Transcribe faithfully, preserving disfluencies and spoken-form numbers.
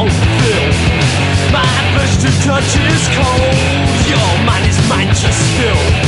fulfill. My first to touch is cold. Your mind is mine to spill.